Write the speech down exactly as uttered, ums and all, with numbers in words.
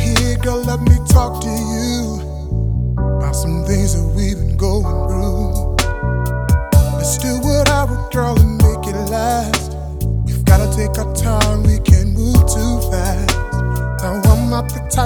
here, girl, let me talk to you about some things that we've been going through. Let's do what I would, girl, and make it last. We've gotta take our time, we can't move too fast. Now I'm not the type